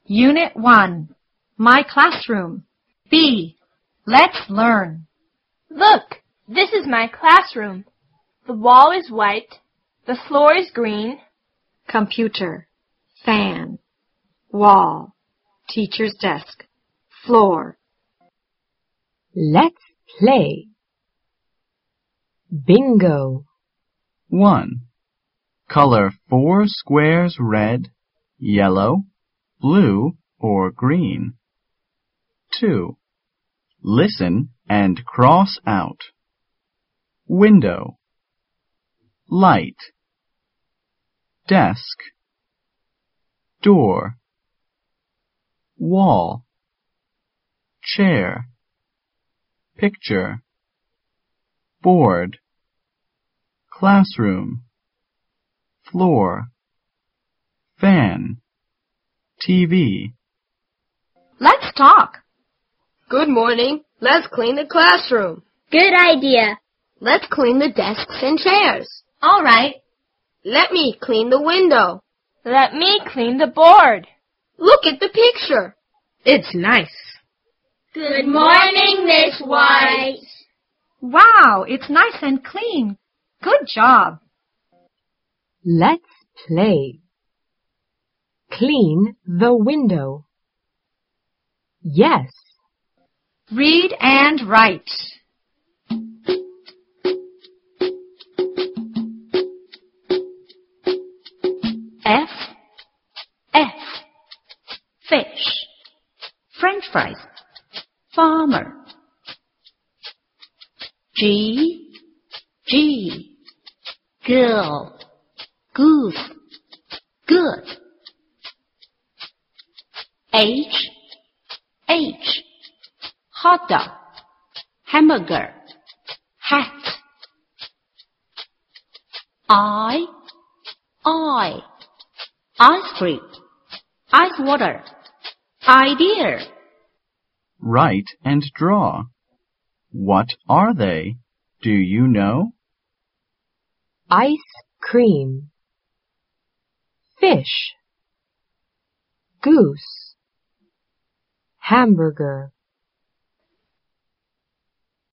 Unit 1. My classroom. B. Let's learn. Look, this is my classroom. The wall is white. The floor is green. Computer. Fan. Wall. Teacher's desk. Floor. Let's play. Bingo. 1. Color 4 squares red, yellow, blue, or green. 2. Listen and cross out. Window, light, desk, door, wall, chair, picture, board, classroom, floor, fan, TV. Let's talk. Good morning. Let's clean the classroom. Good idea. Let's clean the desks and chairs. All right. Let me clean the window. Let me clean the board. Look at the picture. It's nice. Good morning, Miss White. Wow, it's nice and clean. Good job. Let's play. Clean the window. Yes. Read and write. F. Fish. French fries. Farmer. G. Girl. Goose. Good. H. Hot dog. Hamburger. Hat. I. Ice cream. Ice water. Idea. Write and draw. What are they? Do you know? Ice cream. Fish. Goose. Hamburger.